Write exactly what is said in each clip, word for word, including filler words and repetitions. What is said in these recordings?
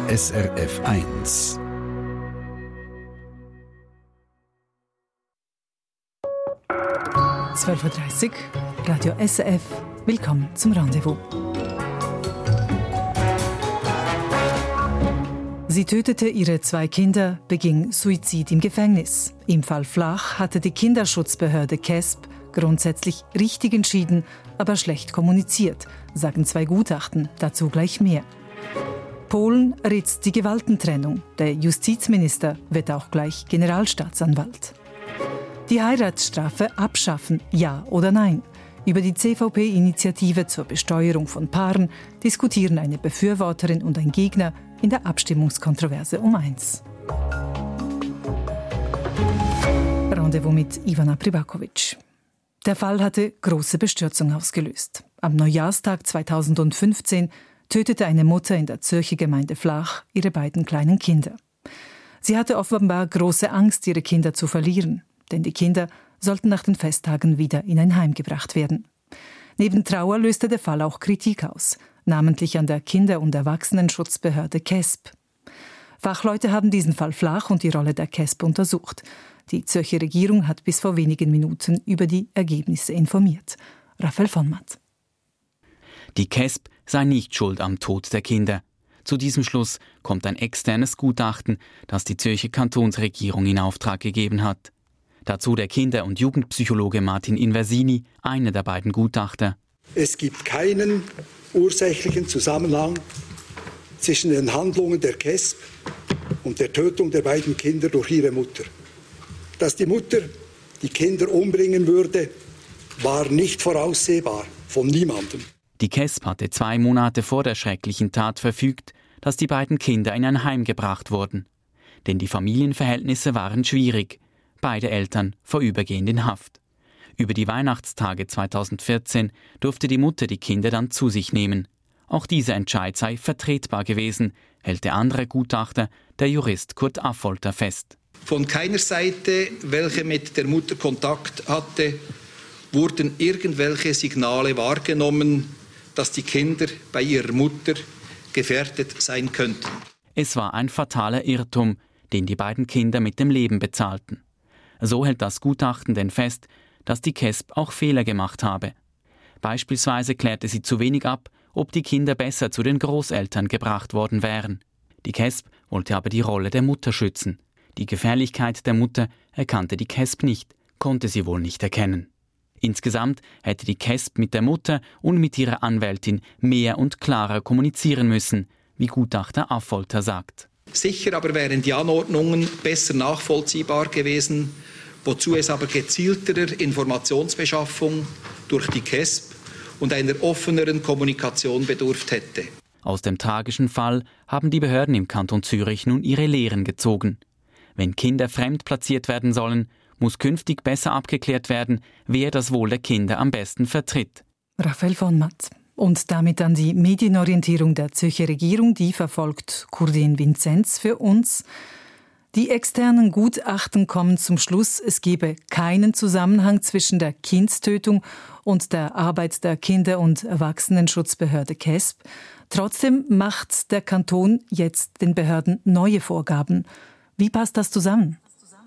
S R F eins. zwölf Uhr dreißig, Radio S R F. Willkommen zum Rendezvous. Sie tötete ihre zwei Kinder, beging Suizid im Gefängnis. Im Fall Flach hatte die Kinderschutzbehörde K E S P grundsätzlich richtig entschieden, aber schlecht kommuniziert, sagen zwei Gutachten, dazu gleich mehr. Polen ritzt die Gewaltentrennung. Der Justizminister wird auch gleich Generalstaatsanwalt. Die Heiratsstrafe abschaffen, ja oder nein? Über die C V P-Initiative zur Besteuerung von Paaren diskutieren eine Befürworterin und ein Gegner in der Abstimmungskontroverse um eins. Rendezvous mit Ivana Pribakovic. Der Fall hatte große Bestürzung ausgelöst. Am Neujahrstag zweitausendfünfzehn tötete eine Mutter in der Zürcher Gemeinde Flach ihre beiden kleinen Kinder. Sie hatte offenbar große Angst, ihre Kinder zu verlieren, denn die Kinder sollten nach den Festtagen wieder in ein Heim gebracht werden. Neben Trauer löste der Fall auch Kritik aus, namentlich an der Kinder- und Erwachsenenschutzbehörde K E S P. Fachleute haben diesen Fall Flach und die Rolle der K E S P untersucht. Die Zürcher Regierung hat bis vor wenigen Minuten über die Ergebnisse informiert. Raphael von Matt. Die K E S P sei nicht schuld am Tod der Kinder. Zu diesem Schluss kommt ein externes Gutachten, das die Zürcher Kantonsregierung in Auftrag gegeben hat. Dazu der Kinder- und Jugendpsychologe Martin Inversini, einer der beiden Gutachter. Es gibt keinen ursächlichen Zusammenhang zwischen den Handlungen der K E S P und der Tötung der beiden Kinder durch ihre Mutter. Dass die Mutter die Kinder umbringen würde, war nicht voraussehbar von niemandem. Die K E S P hatte zwei Monate vor der schrecklichen Tat verfügt, dass die beiden Kinder in ein Heim gebracht wurden. Denn die Familienverhältnisse waren schwierig. Beide Eltern vorübergehend in Haft. Über die Weihnachtstage zweitausendvierzehn durfte die Mutter die Kinder dann zu sich nehmen. Auch dieser Entscheid sei vertretbar gewesen, hält der andere Gutachter, der Jurist Kurt Affolter, fest. Von keiner Seite, welche mit der Mutter Kontakt hatte, wurden irgendwelche Signale wahrgenommen, dass die Kinder bei ihrer Mutter gefährdet sein könnten. Es war ein fataler Irrtum, den die beiden Kinder mit dem Leben bezahlten. So hält das Gutachten denn fest, dass die K E S P auch Fehler gemacht habe. Beispielsweise klärte sie zu wenig ab, ob die Kinder besser zu den Großeltern gebracht worden wären. Die K E S P wollte aber die Rolle der Mutter schützen. Die Gefährlichkeit der Mutter erkannte die K E S P nicht, konnte sie wohl nicht erkennen. Insgesamt hätte die K E S P mit der Mutter und mit ihrer Anwältin mehr und klarer kommunizieren müssen, wie Gutachter Affolter sagt. Sicher aber wären die Anordnungen besser nachvollziehbar gewesen, wozu es aber gezielterer Informationsbeschaffung durch die K E S P und einer offeneren Kommunikation bedurft hätte. Aus dem tragischen Fall haben die Behörden im Kanton Zürich nun ihre Lehren gezogen. Wenn Kinder fremd platziert werden sollen, muss künftig besser abgeklärt werden, wer das Wohl der Kinder am besten vertritt. Raphael von Matt. Und damit an die Medienorientierung der Zürcher Regierung, die verfolgt Kurdin Vinzenz für uns. Die externen Gutachten kommen zum Schluss, es gebe keinen Zusammenhang zwischen der Kindstötung und der Arbeit der Kinder- und Erwachsenenschutzbehörde K E S P. Trotzdem macht der Kanton jetzt den Behörden neue Vorgaben. Wie passt das zusammen?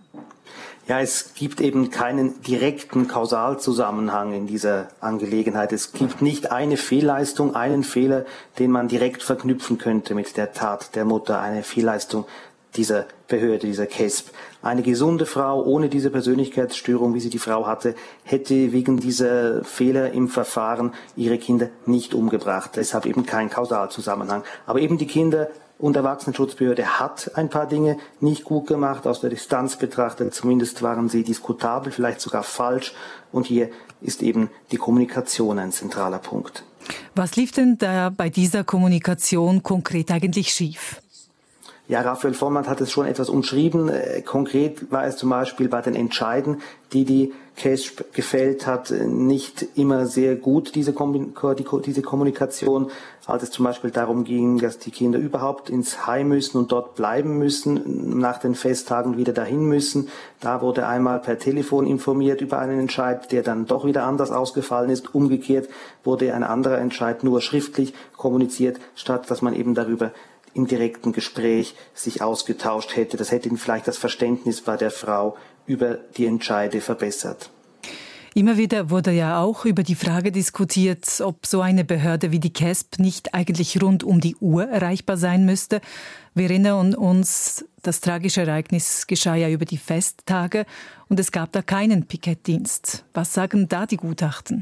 Ja, es gibt eben keinen direkten Kausalzusammenhang in dieser Angelegenheit. Es gibt nicht eine Fehlleistung, einen Fehler, den man direkt verknüpfen könnte mit der Tat der Mutter, eine Fehlleistung dieser Behörde, dieser K E S P. Eine gesunde Frau ohne diese Persönlichkeitsstörung, wie sie die Frau hatte, hätte wegen dieser Fehler im Verfahren ihre Kinder nicht umgebracht. Deshalb eben kein Kausalzusammenhang. Aber eben die Kinder- und Erwachsenenschutzbehörde hat ein paar Dinge nicht gut gemacht, aus der Distanz betrachtet. Zumindest waren sie diskutabel, vielleicht sogar falsch. Und hier ist eben die Kommunikation ein zentraler Punkt. Was lief denn da bei dieser Kommunikation konkret eigentlich schief? Ja, Raphael Vormann hat es schon etwas umschrieben. Äh, konkret war es zum Beispiel bei den Entscheiden, die die K E S P gefällt hat, nicht immer sehr gut, diese, Kom- die, diese Kommunikation. Als es zum Beispiel darum ging, dass die Kinder überhaupt ins Heim müssen und dort bleiben müssen, nach den Festtagen wieder dahin müssen. Da wurde einmal per Telefon informiert über einen Entscheid, der dann doch wieder anders ausgefallen ist. Umgekehrt wurde ein anderer Entscheid nur schriftlich kommuniziert, statt dass man eben darüber im direkten Gespräch sich ausgetauscht hätte. Das hätte vielleicht das Verständnis bei der Frau über die Entscheide verbessert. Immer wieder wurde ja auch über die Frage diskutiert, ob so eine Behörde wie die K E S P nicht eigentlich rund um die Uhr erreichbar sein müsste. Wir erinnern uns, das tragische Ereignis geschah ja über die Festtage und es gab da keinen Pikettdienst. Was sagen da die Gutachten?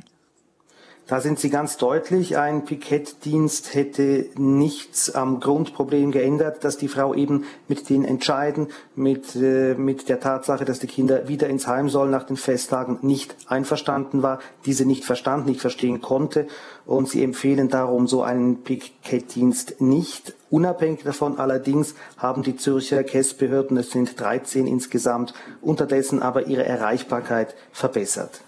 Da sind Sie ganz deutlich. Ein Pikettdienst hätte nichts am Grundproblem geändert, dass die Frau eben mit den Entscheiden, mit, äh, mit der Tatsache, dass die Kinder wieder ins Heim sollen nach den Festtagen, nicht einverstanden war, diese nicht verstanden, nicht verstehen konnte. Und Sie empfehlen darum so einen Pikettdienst nicht. Unabhängig davon allerdings haben die Zürcher K E S P-Behörden, es sind dreizehn insgesamt, unterdessen aber ihre Erreichbarkeit verbessert.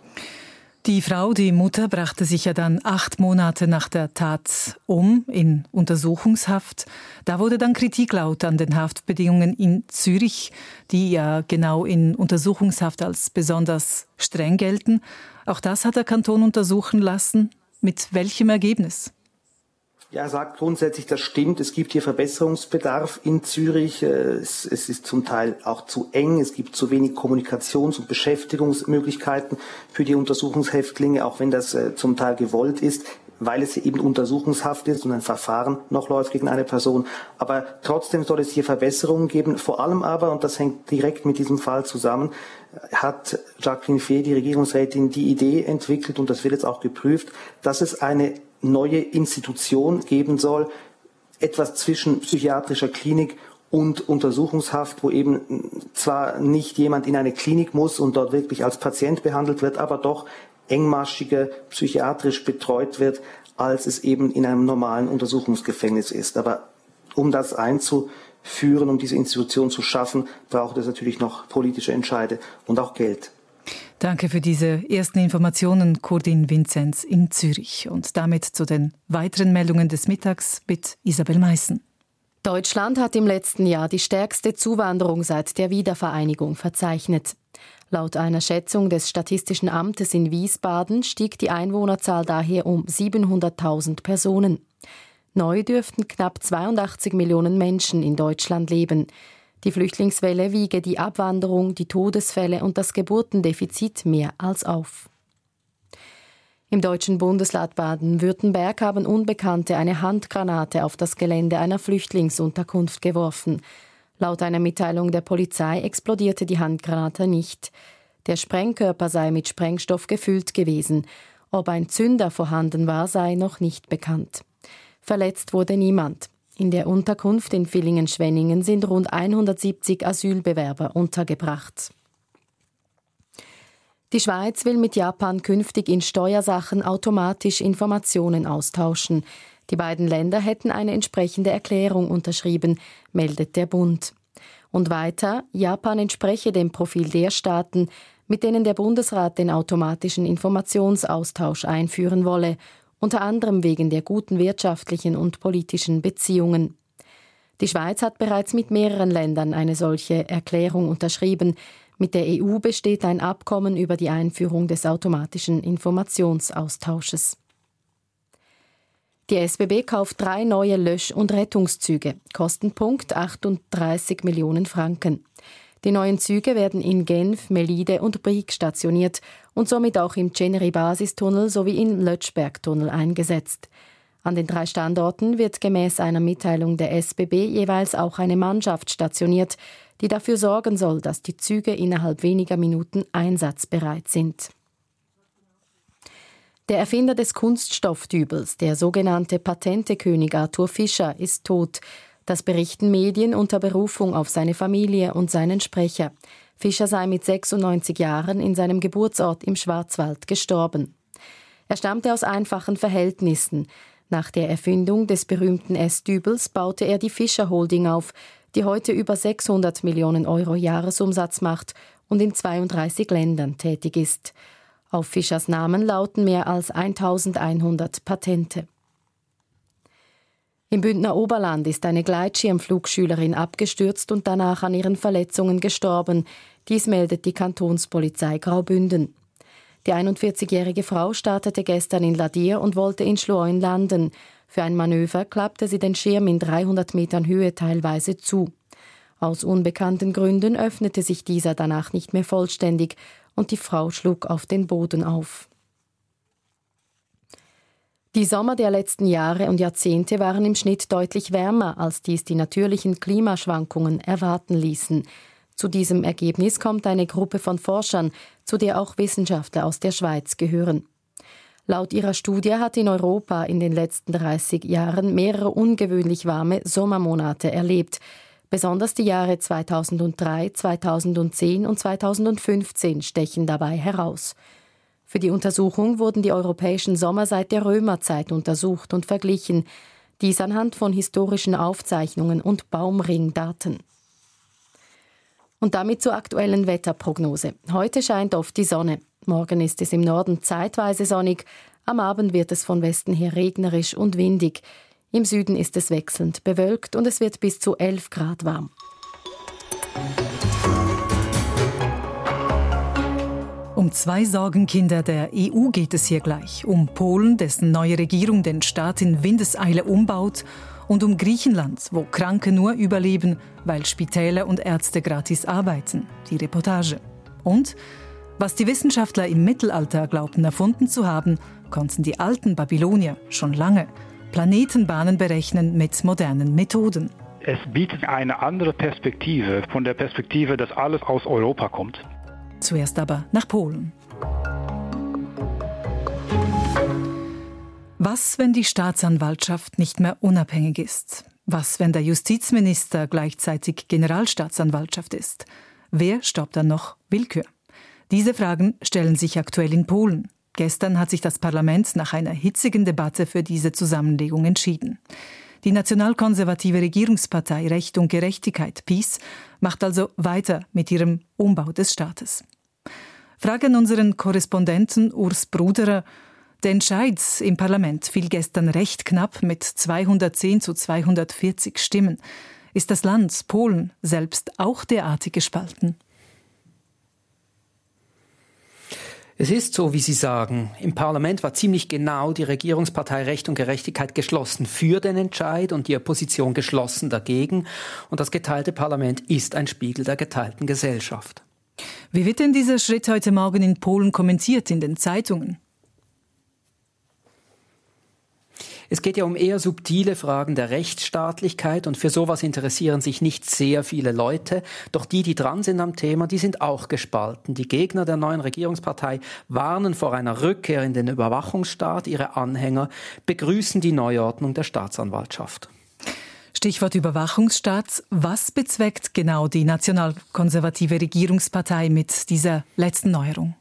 Die Frau, die Mutter, brachte sich ja dann acht Monate nach der Tat um in Untersuchungshaft. Da wurde dann Kritik laut an den Haftbedingungen in Zürich, die ja genau in Untersuchungshaft als besonders streng gelten. Auch das hat der Kanton untersuchen lassen. Mit welchem Ergebnis? Ja, er sagt grundsätzlich, das stimmt. Es gibt hier Verbesserungsbedarf in Zürich. Es, es ist zum Teil auch zu eng. Es gibt zu wenig Kommunikations- und Beschäftigungsmöglichkeiten für die Untersuchungshäftlinge, auch wenn das äh, zum Teil gewollt ist, weil es eben Untersuchungshaft ist und ein Verfahren noch läuft gegen eine Person. Aber trotzdem soll es hier Verbesserungen geben. Vor allem aber, und das hängt direkt mit diesem Fall zusammen, hat Jacqueline Fee, die Regierungsrätin, die Idee entwickelt, und das wird jetzt auch geprüft, dass es eine neue Institution geben soll, etwas zwischen psychiatrischer Klinik und Untersuchungshaft, wo eben zwar nicht jemand in eine Klinik muss und dort wirklich als Patient behandelt wird, aber doch engmaschiger psychiatrisch betreut wird, als es eben in einem normalen Untersuchungsgefängnis ist. Aber um das einzuführen, um diese Institution zu schaffen, braucht es natürlich noch politische Entscheide und auch Geld. Danke für diese ersten Informationen, Kurdin Vinzenz in Zürich. Und damit zu den weiteren Meldungen des Mittags mit Isabel Meissen. Deutschland hat im letzten Jahr die stärkste Zuwanderung seit der Wiedervereinigung verzeichnet. Laut einer Schätzung des Statistischen Amtes in Wiesbaden stieg die Einwohnerzahl daher um siebenhunderttausend Personen. Neu dürften knapp zweiundachtzig Millionen Menschen in Deutschland leben. Die Flüchtlingswelle wiege die Abwanderung, die Todesfälle und das Geburtendefizit mehr als auf. Im deutschen Bundesland Baden-Württemberg haben Unbekannte eine Handgranate auf das Gelände einer Flüchtlingsunterkunft geworfen. Laut einer Mitteilung der Polizei explodierte die Handgranate nicht. Der Sprengkörper sei mit Sprengstoff gefüllt gewesen. Ob ein Zünder vorhanden war, sei noch nicht bekannt. Verletzt wurde niemand. In der Unterkunft in Villingen-Schwenningen sind rund hundertsiebzig Asylbewerber untergebracht. Die Schweiz will mit Japan künftig in Steuersachen automatisch Informationen austauschen. Die beiden Länder hätten eine entsprechende Erklärung unterschrieben, meldet der Bund. Und weiter, Japan entspreche dem Profil der Staaten, mit denen der Bundesrat den automatischen Informationsaustausch einführen wolle, unter anderem wegen der guten wirtschaftlichen und politischen Beziehungen. Die Schweiz hat bereits mit mehreren Ländern eine solche Erklärung unterschrieben. Mit der E U besteht ein Abkommen über die Einführung des automatischen Informationsaustausches. Die S B B kauft drei neue Lösch- und Rettungszüge, Kostenpunkt achtunddreißig Millionen Franken. Die neuen Züge werden in Genf, Melide und Brieg stationiert und somit auch im Ceneri-Basistunnel sowie im Lötschberg-Tunnel eingesetzt. An den drei Standorten wird gemäß einer Mitteilung der S B B jeweils auch eine Mannschaft stationiert, die dafür sorgen soll, dass die Züge innerhalb weniger Minuten einsatzbereit sind. Der Erfinder des Kunststoffdübels, der sogenannte Patentekönig Arthur Fischer, ist tot. Das berichten Medien unter Berufung auf seine Familie und seinen Sprecher. Fischer sei mit sechsundneunzig Jahren in seinem Geburtsort im Schwarzwald gestorben. Er stammte aus einfachen Verhältnissen. Nach der Erfindung des berühmten Essdübels baute er die Fischer Holding auf, die heute über sechshundert Millionen Euro Jahresumsatz macht und in zweiunddreißig Ländern tätig ist. Auf Fischers Namen lauten mehr als eintausendeinhundert Patente. Im Bündner Oberland ist eine Gleitschirmflugschülerin abgestürzt und danach an ihren Verletzungen gestorben. Dies meldet die Kantonspolizei Graubünden. Die einundvierzigjährige Frau startete gestern in Ladier und wollte in Schluoin landen. Für ein Manöver klappte sie den Schirm in dreihundert Metern Höhe teilweise zu. Aus unbekannten Gründen öffnete sich dieser danach nicht mehr vollständig und die Frau schlug auf den Boden auf. Die Sommer der letzten Jahre und Jahrzehnte waren im Schnitt deutlich wärmer, als dies die natürlichen Klimaschwankungen erwarten ließen. Zu diesem Ergebnis kommt eine Gruppe von Forschern, zu der auch Wissenschaftler aus der Schweiz gehören. Laut ihrer Studie hat in Europa in den letzten dreißig Jahren mehrere ungewöhnlich warme Sommermonate erlebt. Besonders die Jahre zweitausenddrei, zweitausendzehn und zweitausendfünfzehn stechen dabei heraus. Für die Untersuchung wurden die europäischen Sommer seit der Römerzeit untersucht und verglichen, dies anhand von historischen Aufzeichnungen und Baumringdaten. Und damit zur aktuellen Wetterprognose. Heute scheint oft die Sonne. Morgen ist es im Norden zeitweise sonnig, am Abend wird es von Westen her regnerisch und windig. Im Süden ist es wechselnd bewölkt und es wird bis zu elf Grad warm. Um zwei Sorgenkinder der E U geht es hier gleich. Um Polen, dessen neue Regierung den Staat in Windeseile umbaut, und um Griechenland, wo Kranke nur überleben, weil Spitäler und Ärzte gratis arbeiten. Die Reportage. Und was die Wissenschaftler im Mittelalter glaubten erfunden zu haben, konnten die alten Babylonier schon lange. Planetenbahnen berechnen mit modernen Methoden. Es bietet eine andere Perspektive, von der Perspektive, dass alles aus Europa kommt. Zuerst aber nach Polen. Was, wenn die Staatsanwaltschaft nicht mehr unabhängig ist? Was, wenn der Justizminister gleichzeitig Generalstaatsanwaltschaft ist? Wer stoppt dann noch Willkür? Diese Fragen stellen sich aktuell in Polen. Gestern hat sich das Parlament nach einer hitzigen Debatte für diese Zusammenlegung entschieden. Die nationalkonservative Regierungspartei Recht und Gerechtigkeit, PiS, macht also weiter mit ihrem Umbau des Staates. Fragen unseren Korrespondenten Urs Bruderer. Der Entscheid im Parlament fiel gestern recht knapp mit zweihundertzehn zu zweihundertvierzig Stimmen. Ist das Land Polen selbst auch derartig gespalten? Es ist so, wie Sie sagen. Im Parlament war ziemlich genau die Regierungspartei Recht und Gerechtigkeit geschlossen für den Entscheid und die Opposition geschlossen dagegen. Und das geteilte Parlament ist ein Spiegel der geteilten Gesellschaft. Wie wird denn dieser Schritt heute Morgen in Polen kommentiert in den Zeitungen? Es geht ja um eher subtile Fragen der Rechtsstaatlichkeit und für sowas interessieren sich nicht sehr viele Leute. Doch die, die dran sind am Thema, die sind auch gespalten. Die Gegner der neuen Regierungspartei warnen vor einer Rückkehr in den Überwachungsstaat. Ihre Anhänger begrüßen die Neuordnung der Staatsanwaltschaft. Stichwort Überwachungsstaat. Was bezweckt genau die nationalkonservative Regierungspartei mit dieser letzten Neuerung?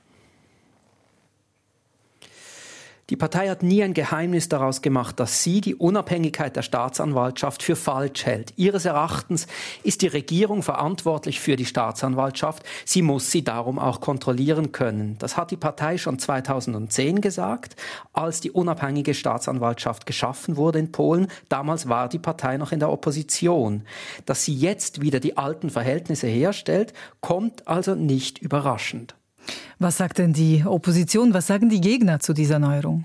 Die Partei hat nie ein Geheimnis daraus gemacht, dass sie die Unabhängigkeit der Staatsanwaltschaft für falsch hält. Ihres Erachtens ist die Regierung verantwortlich für die Staatsanwaltschaft. Sie muss sie darum auch kontrollieren können. Das hat die Partei schon zweitausendzehn gesagt, als die unabhängige Staatsanwaltschaft geschaffen wurde in Polen. Damals war die Partei noch in der Opposition. Dass sie jetzt wieder die alten Verhältnisse herstellt, kommt also nicht überraschend. Was sagt denn die Opposition, was sagen die Gegner zu dieser Neuerung?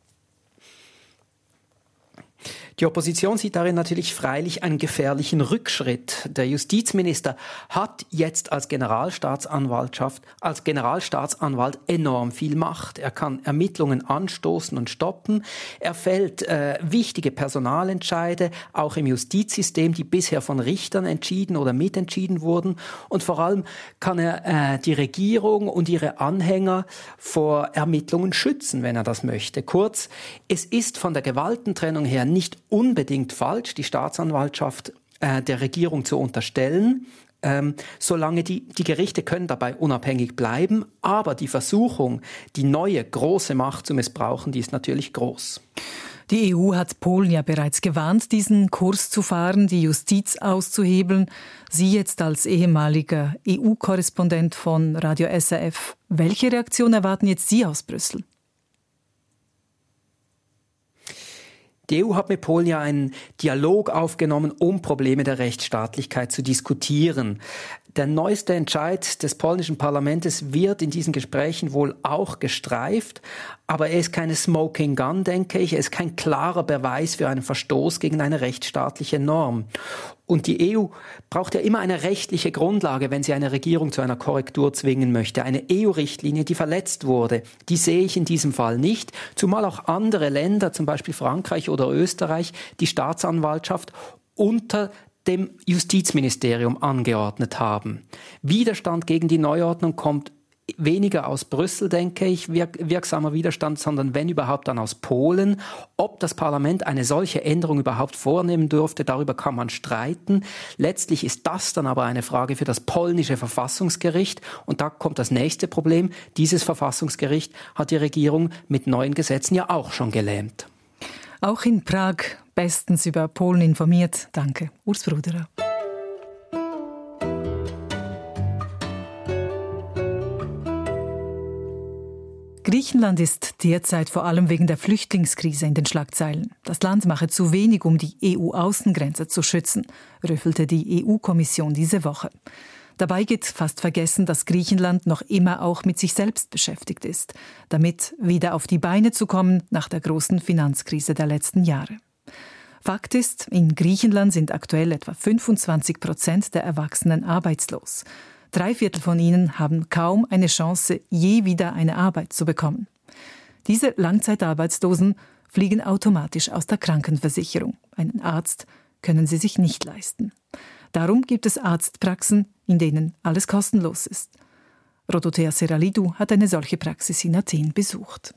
Die Opposition sieht darin natürlich freilich einen gefährlichen Rückschritt. Der Justizminister hat jetzt als Generalstaatsanwaltschaft, als Generalstaatsanwalt enorm viel Macht. Er kann Ermittlungen anstoßen und stoppen. Er fällt äh, wichtige Personalentscheide, auch im Justizsystem, die bisher von Richtern entschieden oder mitentschieden wurden. Und vor allem kann er äh, die Regierung und ihre Anhänger vor Ermittlungen schützen, wenn er das möchte. Kurz, es ist von der Gewaltentrennung her nicht unbedingt falsch, die Staatsanwaltschaft äh, der Regierung zu unterstellen, ähm, solange die, die Gerichte können dabei unabhängig bleiben. Aber die Versuchung, die neue große Macht zu missbrauchen, die ist natürlich groß. Die E U hat Polen ja bereits gewarnt, diesen Kurs zu fahren, die Justiz auszuhebeln. Sie jetzt als ehemaliger E U-Korrespondent von Radio S R F. Welche Reaktion erwarten jetzt Sie aus Brüssel? Die E U hat mit Polen ja einen Dialog aufgenommen, um Probleme der Rechtsstaatlichkeit zu diskutieren. Der neueste Entscheid des polnischen Parlaments wird in diesen Gesprächen wohl auch gestreift, aber er ist keine Smoking Gun, denke ich. Er ist kein klarer Beweis für einen Verstoß gegen eine rechtsstaatliche Norm. Und die E U braucht ja immer eine rechtliche Grundlage, wenn sie eine Regierung zu einer Korrektur zwingen möchte. Eine E U-Richtlinie, die verletzt wurde, die sehe ich in diesem Fall nicht. Zumal auch andere Länder, zum Beispiel Frankreich oder Österreich, die Staatsanwaltschaft unter dem Justizministerium angeordnet haben. Widerstand gegen die Neuordnung kommt weniger aus Brüssel, denke ich, wirk- wirksamer Widerstand, sondern wenn überhaupt dann aus Polen. Ob das Parlament eine solche Änderung überhaupt vornehmen dürfte, darüber kann man streiten. Letztlich ist das dann aber eine Frage für das polnische Verfassungsgericht. Und da kommt das nächste Problem. Dieses Verfassungsgericht hat die Regierung mit neuen Gesetzen ja auch schon gelähmt. Auch in Prag bestens über Polen informiert. Danke, Urs Bruderer. Griechenland ist derzeit vor allem wegen der Flüchtlingskrise in den Schlagzeilen. Das Land mache zu wenig, um die E U-Außengrenze zu schützen, rüffelte die E U-Kommission diese Woche. Dabei geht fast vergessen, dass Griechenland noch immer auch mit sich selbst beschäftigt ist, damit wieder auf die Beine zu kommen nach der großen Finanzkrise der letzten Jahre. Fakt ist, in Griechenland sind aktuell etwa fünfundzwanzig Prozent der Erwachsenen arbeitslos. Drei Viertel von ihnen haben kaum eine Chance, je wieder eine Arbeit zu bekommen. Diese Langzeitarbeitslosen fliegen automatisch aus der Krankenversicherung. Einen Arzt können sie sich nicht leisten. Darum gibt es Arztpraxen, in denen alles kostenlos ist. Rodothea Seralidou hat eine solche Praxis in Athen besucht.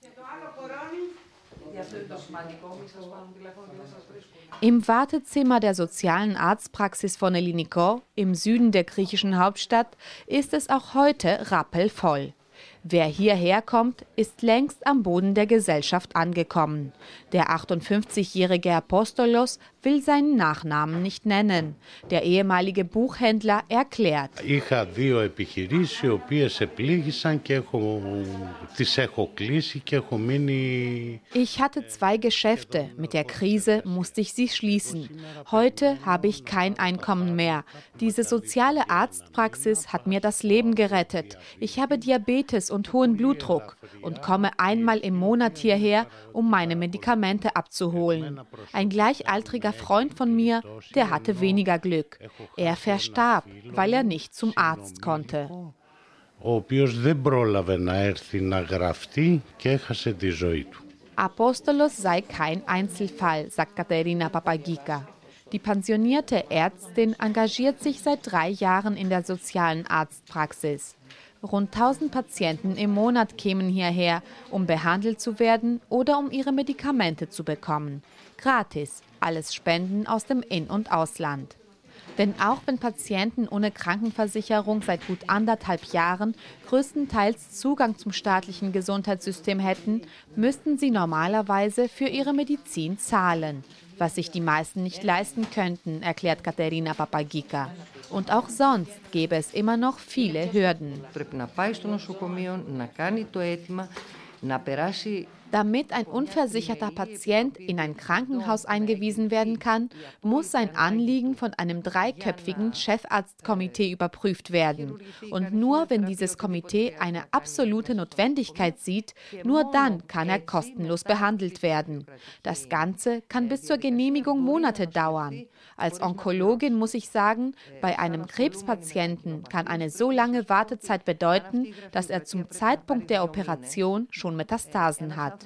Im Wartezimmer der sozialen Arztpraxis von Ellinikos im Süden der griechischen Hauptstadt ist es auch heute rappelvoll. Wer hierher kommt, ist längst am Boden der Gesellschaft angekommen. Der achtundfünfzigjährige Apostolos will seinen Nachnamen nicht nennen. Der ehemalige Buchhändler erklärt. Είχα δύο επιχειρήσεις οι οποίες επλήγησαν και έχω, τις έχω κλείσει και έχω μείνει. Ich hatte zwei Geschäfte. Mit der Krise musste ich sie schließen. Heute habe ich kein Einkommen mehr. Diese soziale Arztpraxis hat mir das Leben gerettet. Ich habe Diabetes und hohen Blutdruck und komme einmal im Monat hierher, um meine Medikamente abzuholen. Ein gleichaltriger Freund von mir, der hatte weniger Glück. Er verstarb, weil er nicht zum Arzt konnte. Ο οποίος δεν πρόλαβε να έρθει να γραφτεί και έχασε τη ζωή του. Apostolos sei kein Einzelfall, sagt Katerina Papagika. Die pensionierte Ärztin engagiert sich seit drei Jahren in der sozialen Arztpraxis. Rund tausend Patienten im Monat kämen hierher, um behandelt zu werden oder um ihre Medikamente zu bekommen. Gratis, alles Spenden aus dem In- und Ausland. Denn auch wenn Patienten ohne Krankenversicherung seit gut anderthalb Jahren größtenteils Zugang zum staatlichen Gesundheitssystem hätten, müssten sie normalerweise für ihre Medizin zahlen, was sich die meisten nicht leisten könnten, erklärt Katerina Papagika. Und auch sonst gäbe es immer noch viele Hürden. Damit ein unversicherter Patient in ein Krankenhaus eingewiesen werden kann, muss sein Anliegen von einem dreiköpfigen Chefarztkomitee überprüft werden. Und nur wenn dieses Komitee eine absolute Notwendigkeit sieht, nur dann kann er kostenlos behandelt werden. Das Ganze kann bis zur Genehmigung Monate dauern. Als Onkologin muss ich sagen, bei einem Krebspatienten kann eine so lange Wartezeit bedeuten, dass er zum Zeitpunkt der Operation schon Metastasen hat.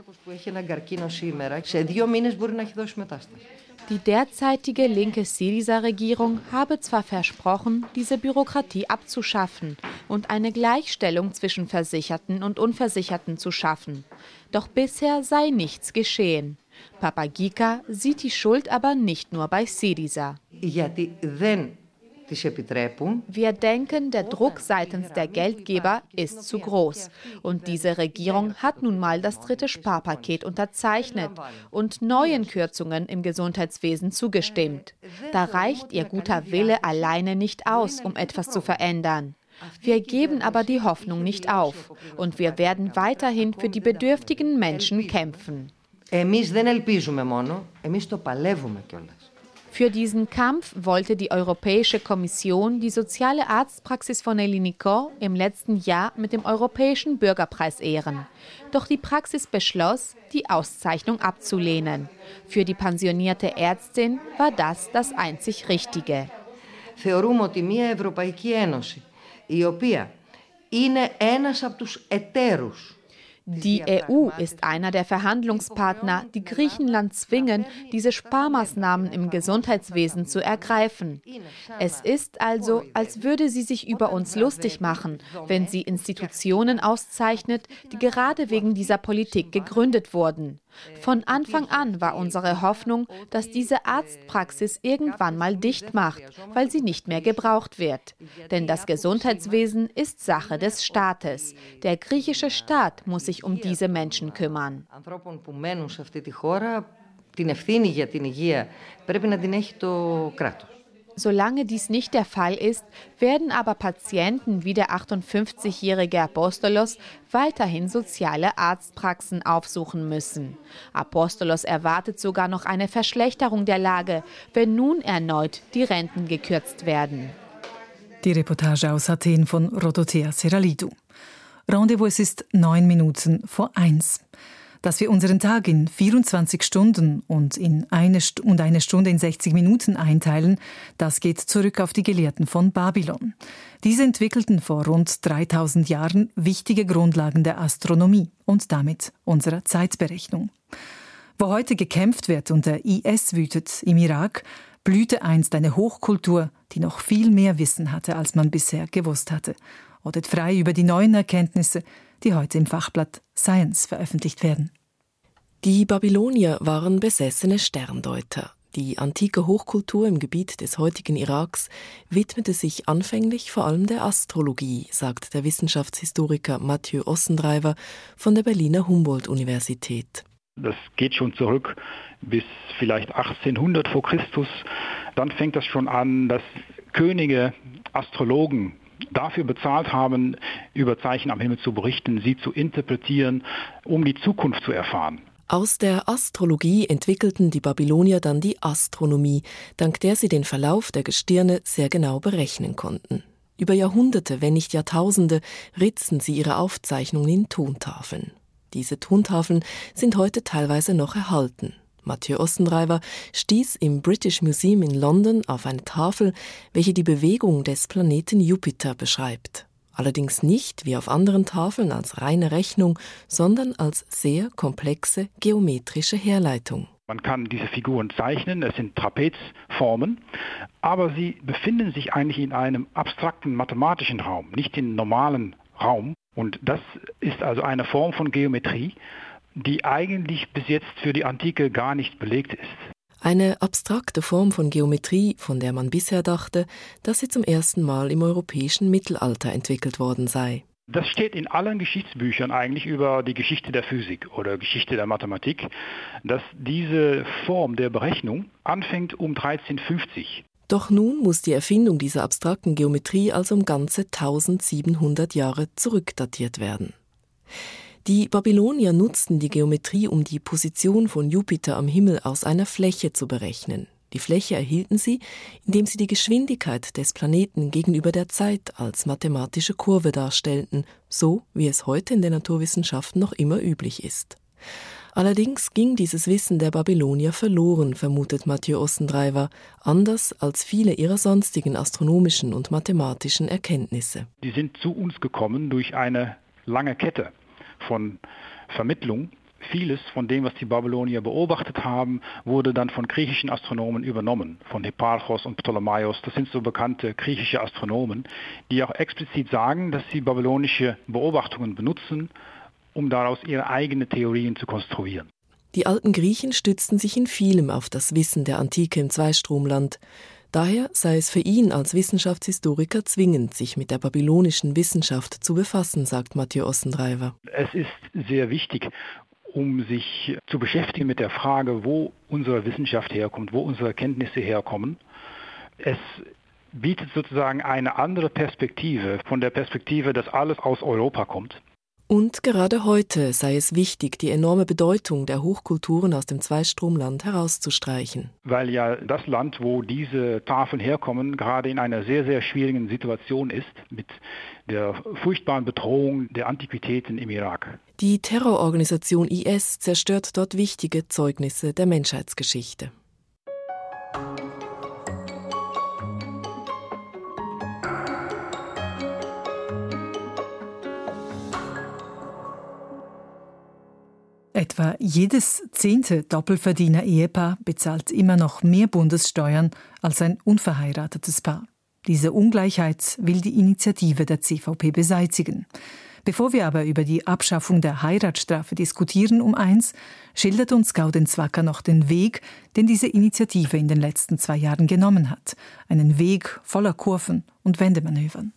Die derzeitige linke Syriza-Regierung habe zwar versprochen, diese Bürokratie abzuschaffen und eine Gleichstellung zwischen Versicherten und Unversicherten zu schaffen. Doch bisher sei nichts geschehen. Papagika sieht die Schuld aber nicht nur bei Syriza. Wir denken, der Druck seitens der Geldgeber ist zu groß. Und diese Regierung hat nun mal das dritte Sparpaket unterzeichnet und neuen Kürzungen im Gesundheitswesen zugestimmt. Da reicht ihr guter Wille alleine nicht aus, um etwas zu verändern. Wir geben aber die Hoffnung nicht auf und wir werden weiterhin für die bedürftigen Menschen kämpfen. Εμείς δεν ελπίζουμε μόνο, εμείς το παλεύουμε κιόλας. Für diesen Kampf wollte die Europäische Kommission die soziale Arztpraxis von Ellinikon im letzten Jahr mit dem Europäischen Bürgerpreis ehren. Doch die Praxis beschloss, die Auszeichnung abzulehnen. Für die pensionierte Ärztin war das das einzig Richtige. Θεωρούμε ότι μια Ευρωπαϊκή Ένωση, η οποία είναι ένας από τους εταίρους. Die E U ist einer der Verhandlungspartner, die Griechenland zwingen, diese Sparmaßnahmen im Gesundheitswesen zu ergreifen. Es ist also, als würde sie sich über uns lustig machen, wenn sie Institutionen auszeichnet, die gerade wegen dieser Politik gegründet wurden. Von Anfang an war unsere Hoffnung, dass diese Arztpraxis irgendwann mal dicht macht, weil sie nicht mehr gebraucht wird. Denn das Gesundheitswesen ist Sache des Staates. Der griechische Staat muss sich um diese Menschen kümmern. Solange dies nicht der Fall ist, werden aber Patienten wie der achtundfünfzigjährige Apostolos weiterhin soziale Arztpraxen aufsuchen müssen. Apostolos erwartet sogar noch eine Verschlechterung der Lage, wenn nun erneut die Renten gekürzt werden. Die Reportage aus Athen von Rodothea Seralidou. Rendezvous, es ist neun Minuten vor eins. Dass wir unseren Tag in vierundzwanzig Stunden und in eine, St- und eine Stunde in sechzig Minuten einteilen, das geht zurück auf die Gelehrten von Babylon. Diese entwickelten vor rund dreitausend Jahren wichtige Grundlagen der Astronomie und damit unserer Zeitberechnung. Wo heute gekämpft wird und der I S wütet im Irak, blühte einst eine Hochkultur, die noch viel mehr Wissen hatte, als man bisher gewusst hatte. Redet frei über die neuen Erkenntnisse, die heute im Fachblatt Science veröffentlicht werden. Die Babylonier waren besessene Sterndeuter. Die antike Hochkultur im Gebiet des heutigen Iraks widmete sich anfänglich vor allem der Astrologie, sagt der Wissenschaftshistoriker Mathieu Ossendreiver von der Berliner Humboldt-Universität. Das geht schon zurück bis vielleicht achtzehnhundert vor Christus. Dann fängt das schon an, dass Könige, Astrologen dafür bezahlt haben, über Zeichen am Himmel zu berichten, sie zu interpretieren, um die Zukunft zu erfahren. Aus der Astrologie entwickelten die Babylonier dann die Astronomie, dank der sie den Verlauf der Gestirne sehr genau berechnen konnten. Über Jahrhunderte, wenn nicht Jahrtausende, ritzen sie ihre Aufzeichnungen in Tontafeln. Diese Tontafeln sind heute teilweise noch erhalten. Mathieu Ossendreiver stieß im British Museum in London auf eine Tafel, welche die Bewegung des Planeten Jupiter beschreibt. Allerdings nicht, wie auf anderen Tafeln, als reine Rechnung, sondern als sehr komplexe geometrische Herleitung. Man kann diese Figuren zeichnen, es sind Trapezformen, aber sie befinden sich eigentlich in einem abstrakten mathematischen Raum, nicht im normalen Raum. Und das ist also eine Form von Geometrie, die eigentlich bis jetzt für die Antike gar nicht belegt ist. Eine abstrakte Form von Geometrie, von der man bisher dachte, dass sie zum ersten Mal im europäischen Mittelalter entwickelt worden sei. Das steht in allen Geschichtsbüchern eigentlich über die Geschichte der Physik oder Geschichte der Mathematik, dass diese Form der Berechnung anfängt um dreizehnhundertfünfzig. Doch nun muss die Erfindung dieser abstrakten Geometrie also um ganze eintausendsiebenhundert Jahre zurückdatiert werden. Die Babylonier nutzten die Geometrie, um die Position von Jupiter am Himmel aus einer Fläche zu berechnen. Die Fläche erhielten sie, indem sie die Geschwindigkeit des Planeten gegenüber der Zeit als mathematische Kurve darstellten, so wie es heute in den Naturwissenschaften noch immer üblich ist. Allerdings ging dieses Wissen der Babylonier verloren, vermutet Mathieu Ossendreiver, anders als viele ihrer sonstigen astronomischen und mathematischen Erkenntnisse. Die sind zu uns gekommen durch eine lange Kette von Vermittlung. Vieles von dem, was die Babylonier beobachtet haben, wurde dann von griechischen Astronomen übernommen, von Hipparchos und Ptolemaios. Das sind so bekannte griechische Astronomen, die auch explizit sagen, dass sie babylonische Beobachtungen benutzen, um daraus ihre eigenen Theorien zu konstruieren. Die alten Griechen stützten sich in vielem auf das Wissen der Antike im Zweistromland. Daher sei es für ihn als Wissenschaftshistoriker zwingend, sich mit der babylonischen Wissenschaft zu befassen, sagt Mathieu Ossendreiver. Es ist sehr wichtig, um sich zu beschäftigen mit der Frage, wo unsere Wissenschaft herkommt, wo unsere Erkenntnisse herkommen. Es bietet sozusagen eine andere Perspektive, von der Perspektive, dass alles aus Europa kommt. Und gerade heute sei es wichtig, die enorme Bedeutung der Hochkulturen aus dem Zweistromland herauszustreichen. Weil ja das Land, wo diese Tafeln herkommen, gerade in einer sehr, sehr schwierigen Situation ist mit der furchtbaren Bedrohung der Antiquitäten im Irak. Die Terrororganisation I S zerstört dort wichtige Zeugnisse der Menschheitsgeschichte. Etwa jedes zehnte Doppelverdiener-Ehepaar bezahlt immer noch mehr Bundessteuern als ein unverheiratetes Paar. Diese Ungleichheit will die Initiative der C V P beseitigen. Bevor wir aber über die Abschaffung der Heiratsstrafe diskutieren, um eins, schildert uns Gaudenz Wacker noch den Weg, den diese Initiative in den letzten zwei Jahren genommen hat. Einen Weg voller Kurven und Wendemanövern.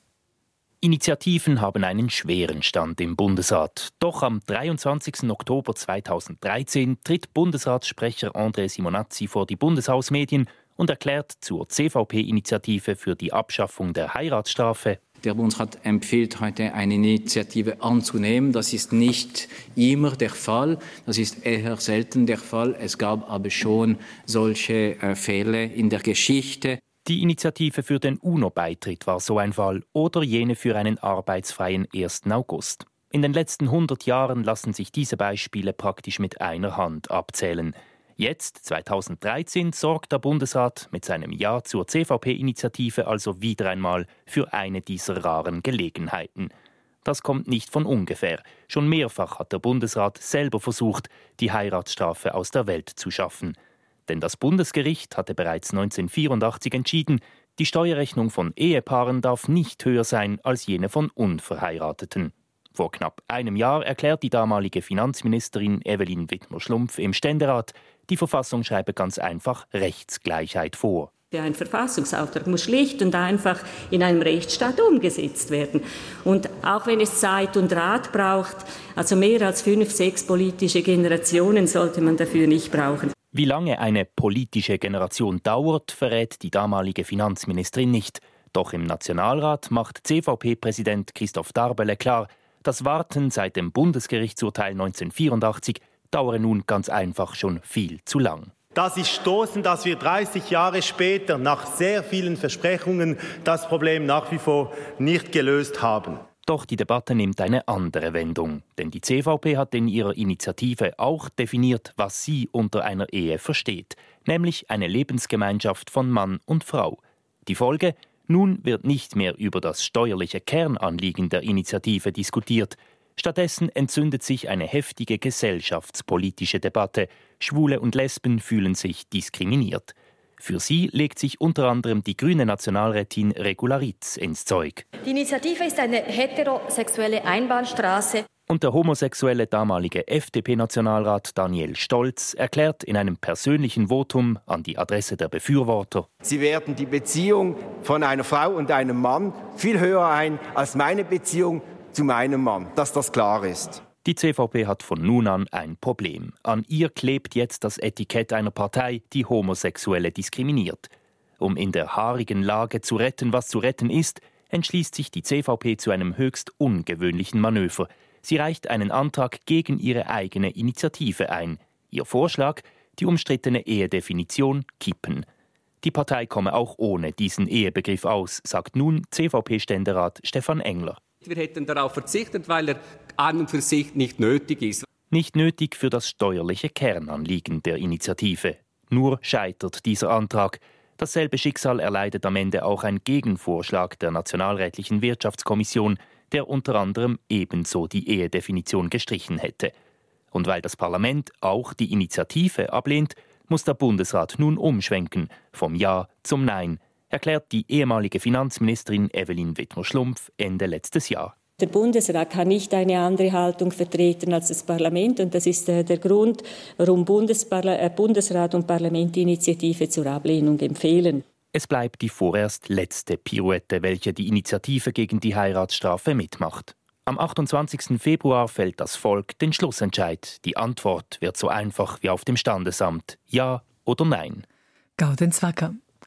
Initiativen haben einen schweren Stand im Bundesrat. Doch am dreiundzwanzigsten Oktober zweitausenddreizehn tritt Bundesratssprecher André Simonazzi vor die Bundeshausmedien und erklärt zur C V P-Initiative für die Abschaffung der Heiratsstrafe: Der Bundesrat empfiehlt heute, eine Initiative anzunehmen. Das ist nicht immer der Fall, das ist eher selten der Fall. Es gab aber schon solche äh, Fälle in der Geschichte. Die Initiative für den UNO-Beitritt war so ein Fall oder jene für einen arbeitsfreien ersten August. In den letzten hundert Jahren lassen sich diese Beispiele praktisch mit einer Hand abzählen. Jetzt, zweitausenddreizehn, sorgt der Bundesrat mit seinem Ja zur C V P-Initiative also wieder einmal für eine dieser raren Gelegenheiten. Das kommt nicht von ungefähr. Schon mehrfach hat der Bundesrat selber versucht, die Heiratsstrafe aus der Welt zu schaffen. Denn das Bundesgericht hatte bereits neunzehnhundertvierundachtzig entschieden, die Steuerrechnung von Ehepaaren darf nicht höher sein als jene von Unverheirateten. Vor knapp einem Jahr erklärt die damalige Finanzministerin Evelyn Wittmer-Schlumpf im Ständerat, die Verfassung schreibe ganz einfach Rechtsgleichheit vor. Ein Verfassungsauftrag muss schlicht und einfach in einem Rechtsstaat umgesetzt werden. Und auch wenn es Zeit und Rat braucht, also mehr als fünf, sechs politische Generationen sollte man dafür nicht brauchen. Wie lange eine politische Generation dauert, verrät die damalige Finanzministerin nicht. Doch im Nationalrat macht C V P-Präsident Christoph Darbele klar, das Warten seit dem Bundesgerichtsurteil neunzehnhundertvierundachtzig dauere nun ganz einfach schon viel zu lang. Das ist stoßend, dass wir dreißig Jahre später nach sehr vielen Versprechungen das Problem nach wie vor nicht gelöst haben. Doch die Debatte nimmt eine andere Wendung. Denn die C V P hat in ihrer Initiative auch definiert, was sie unter einer Ehe versteht. Nämlich eine Lebensgemeinschaft von Mann und Frau. Die Folge? Nun wird nicht mehr über das steuerliche Kernanliegen der Initiative diskutiert. Stattdessen entzündet sich eine heftige gesellschaftspolitische Debatte. Schwule und Lesben fühlen sich diskriminiert. Für sie legt sich unter anderem die grüne Nationalrätin Regularitz ins Zeug. Die Initiative ist eine heterosexuelle Einbahnstraße. Und der homosexuelle damalige F D P-Nationalrat Daniel Stolz erklärt in einem persönlichen Votum an die Adresse der Befürworter: Sie werten die Beziehung von einer Frau und einem Mann viel höher ein als meine Beziehung zu meinem Mann, dass das klar ist. Die C V P hat von nun an ein Problem. An ihr klebt jetzt das Etikett einer Partei, die Homosexuelle diskriminiert. Um in der haarigen Lage zu retten, was zu retten ist, entschließt sich die C V P zu einem höchst ungewöhnlichen Manöver. Sie reicht einen Antrag gegen ihre eigene Initiative ein. Ihr Vorschlag: die umstrittene Ehedefinition kippen. Die Partei komme auch ohne diesen Ehebegriff aus, sagt nun C V P-Ständerat Stefan Engler. Wir hätten darauf verzichtet, weil er an und für sich nicht nötig ist. Nicht nötig für das steuerliche Kernanliegen der Initiative. Nur scheitert dieser Antrag. Dasselbe Schicksal erleidet am Ende auch ein Gegenvorschlag der Nationalrätlichen Wirtschaftskommission, der unter anderem ebenso die Ehedefinition gestrichen hätte. Und weil das Parlament auch die Initiative ablehnt, muss der Bundesrat nun umschwenken, vom Ja zum Nein, erklärt die ehemalige Finanzministerin Evelyn Wittmer-Schlumpf Ende letztes Jahr. Der Bundesrat kann nicht eine andere Haltung vertreten als das Parlament, und das ist der Grund, warum Bundesrat und Parlament die Initiative zur Ablehnung empfehlen. Es bleibt die vorerst letzte Pirouette, welche die Initiative gegen die Heiratsstrafe mitmacht. Am achtundzwanzigsten Februar fällt das Volk den Schlussentscheid. Die Antwort wird so einfach wie auf dem Standesamt: Ja oder Nein. Gaudenz Wacker.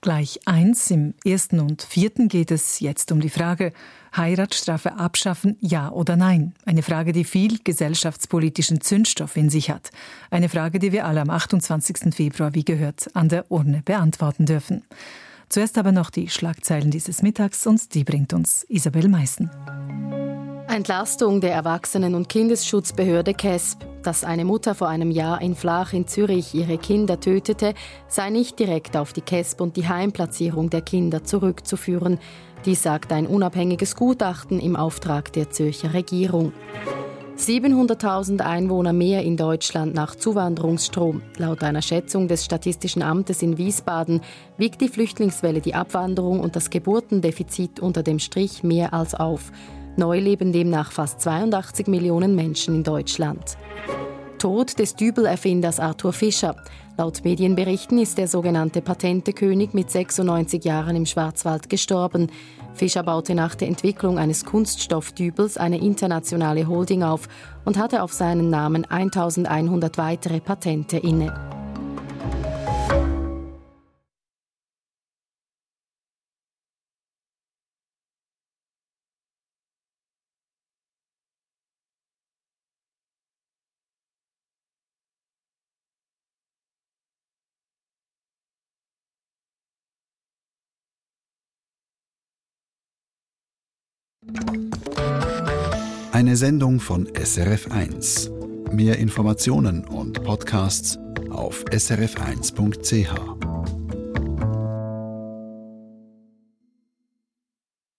Gleich eins. Im ersten und vierten geht es jetzt um die Frage, Heiratsstrafe abschaffen, ja oder nein? Eine Frage, die viel gesellschaftspolitischen Zündstoff in sich hat. Eine Frage, die wir alle am achtundzwanzigsten Februar, wie gehört, an der Urne beantworten dürfen. Zuerst aber noch die Schlagzeilen dieses Mittags und die bringt uns Isabel Meissen. Entlastung der Erwachsenen- und Kindesschutzbehörde K E S B. Dass eine Mutter vor einem Jahr in Flach in Zürich ihre Kinder tötete, sei nicht direkt auf die K E S B und die Heimplatzierung der Kinder zurückzuführen. Dies sagt ein unabhängiges Gutachten im Auftrag der Zürcher Regierung. siebenhunderttausend Einwohner mehr in Deutschland nach Zuwanderungsstrom. Laut einer Schätzung des Statistischen Amtes in Wiesbaden wiegt die Flüchtlingswelle die Abwanderung und das Geburtendefizit unter dem Strich mehr als auf. Neu leben demnach fast zweiundachtzig Millionen Menschen in Deutschland. Tod des Dübel-Erfinders Arthur Fischer. Laut Medienberichten ist der sogenannte Patentekönig mit sechsundneunzig Jahren im Schwarzwald gestorben. Fischer baute nach der Entwicklung eines Kunststoffdübels eine internationale Holding auf und hatte auf seinen Namen eintausendeinhundert weitere Patente inne. Eine Sendung von S R F eins. Mehr Informationen und Podcasts auf s r f eins punkt c h.